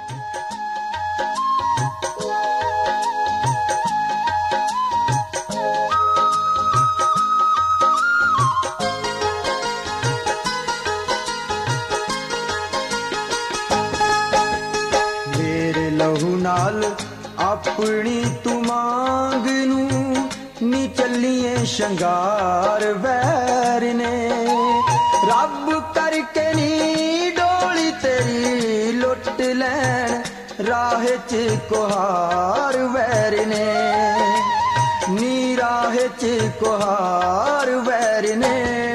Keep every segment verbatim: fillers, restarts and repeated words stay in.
अपनी तू मांग नू नी चलिए शंगार वैर ने रब करके नी डोली तेरी लुट लैन राह च कोहार वैर ने नी राह च कोहार वैर ने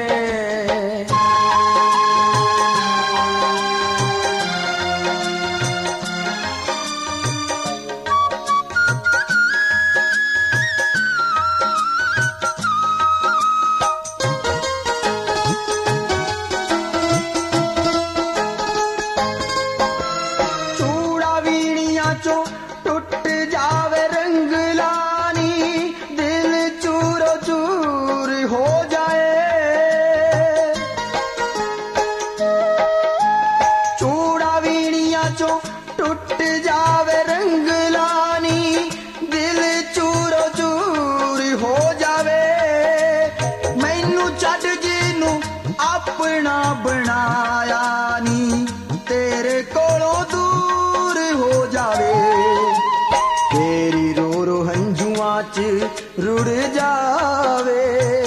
रुड़ जावे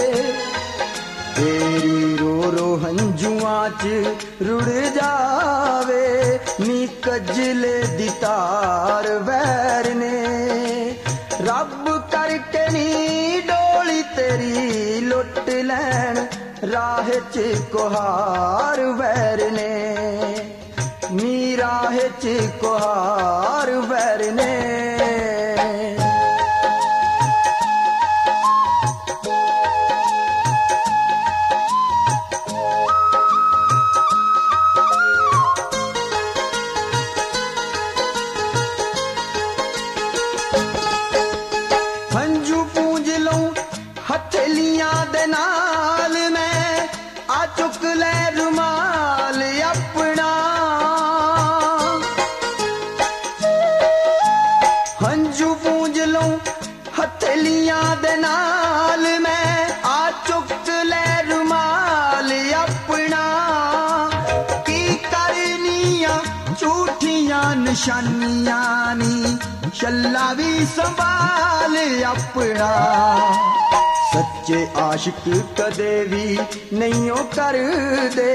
तेरी रो रो हंजुआं च रुड़ जावे नी कजले दी तार वैर ने रब करके नी डोली तेरी लुट लैन राह च कोहार वैर ने नी राह च कोहार वैर ने निशानियां नी शल्ला भी संभाल अपना सच्चे आशिक कदे भी नहीं कर दे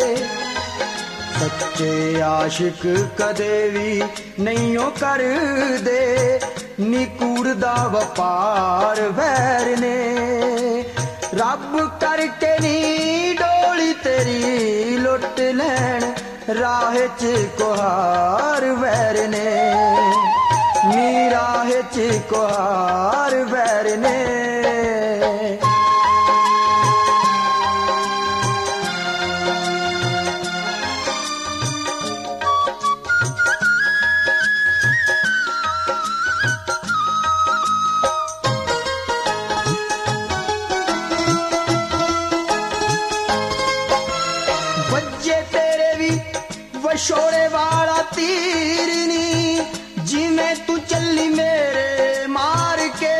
सच्चे आशिक कदे भी नहीं कर दे निकूड़ दा वपार वैर ने रब करके नी डोली तेरी लुट लैन राह च कोहार वैर ने नी राह च कोहार वैर ने छोड़े वाला तीर नी जिमें तू चली मेरे मार के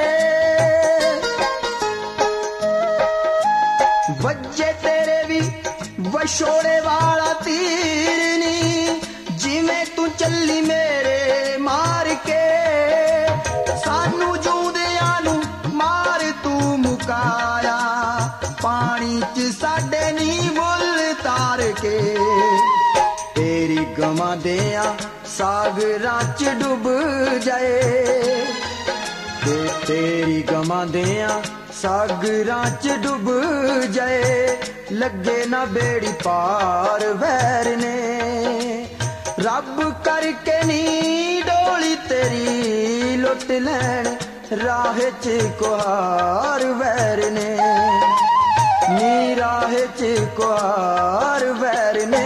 बज्जे तेरे भी वछोड़े वाला तीर नी जिमें तू चली मेरे मार के सानू जूदियां नू मार तू मुकाया पानी च साडे नी मुल तार के तेरी गवां देया सागरां च डुब जाए ते तेरी गवां देया सागरां च डुब जाए लगे ना बेड़ी पार वैर ने रब करके नी डोली तेरी लुट लैन राह च कोहार वैर ने नी राह च कोहार वैर ने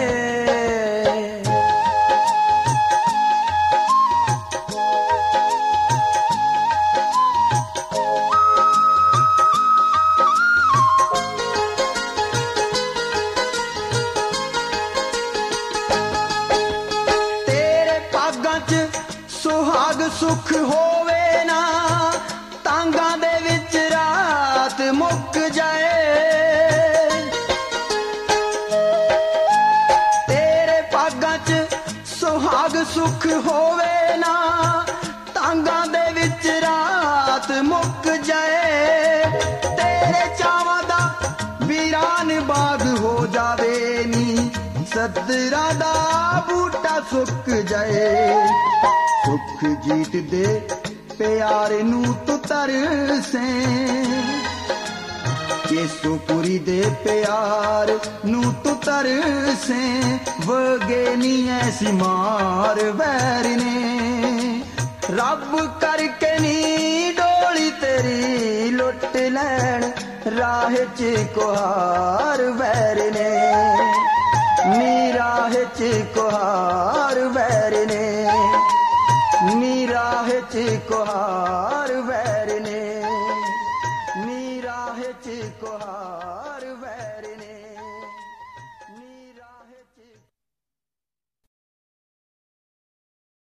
ਸੁਹਾਗ ਸੁਖ ਹੋਵੇ ਨਾ, ਤਾਂਗਾਂ ਦੇ ਵਿੱਚ ਰਾਤ ਮੁੱਕ ਜਾਏ। ਤੇਰੇ ਭਾਗਾਂ 'ਚ ਸੁਹਾਗ ਸੁਖ ਹੋਵੇ ਨਾ, ਤਾਂਗਾਂ ਦੇ ਵਿੱਚ ਰਾਤ ਮੁੱਕ ਜਾਏ। ਤੇਰੇ ਚਾਵਾਂ ਦਾ ਵੀਰਾਨ ਬਾਗ ਹੋ ਜਾਵੇ ਨੀ, ਸੱਦਰਾਂ ਦਾ ਬੂਟਾ ਸੁੱਕ ਜਾਏ। ਸੁਖ ਜੀਤ ਦੇ ਪਿਆਰ ਨੂੰ ਤੂੰ ਤਰਸੇ, ਕੇਸੋਪੁਰੀ ਦੇ ਪਿਆਰ ਨੂੰ ਤੂੰ ਤਰਸੇ। ਵਗੇ ਨੀ ਐਸੀ ਮਾਰ ਵੈਰ ਨੇ, ਰੱਬ ਕਰਕੇ ਨੀ ਡੋਲੀ ਤੇਰੀ ਲੁੱਟ ਲੈਣ। ਰਾਹ 'ਚ ਕੁਹਾਰ ਵੈਰ ਨੇ, ਨੀ ਰਾਹ 'ਚ ਕੁਹਾਰ ਵੈਰ ਨੇ, ਨੀ ਰਾਹ 'ਚ ਕੁਹਾਰ ਵੈਰ ਨੇ, ਨੀ ਰਾਹ 'ਚ ਕੁਹਾਰ ਵੈਰ।